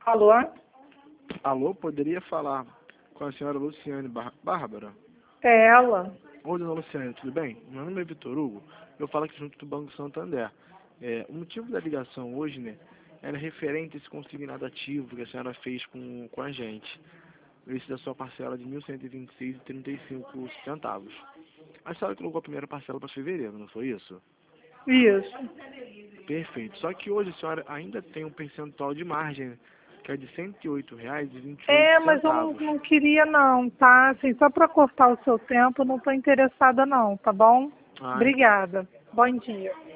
Alô? Alô, poderia falar com a senhora Luciane Bárbara? É ela? Oi, dona Luciane, tudo bem? Meu nome é Vitor Hugo, eu falo aqui junto do Banco Santander. O motivo da ligação hoje, né, era referente a esse consignado ativo que a senhora fez com a gente. Esse da sua parcela de R$ 1.126,35. A senhora colocou a primeira parcela para fevereiro, não foi isso? Isso. Perfeito. Só que hoje a senhora ainda tem um percentual de margem, que é de R$ 108,28. Mas eu não queria não, tá? Assim, só para cortar o seu tempo, eu não estou interessada não, tá bom? Ah, Obrigada. Bom dia.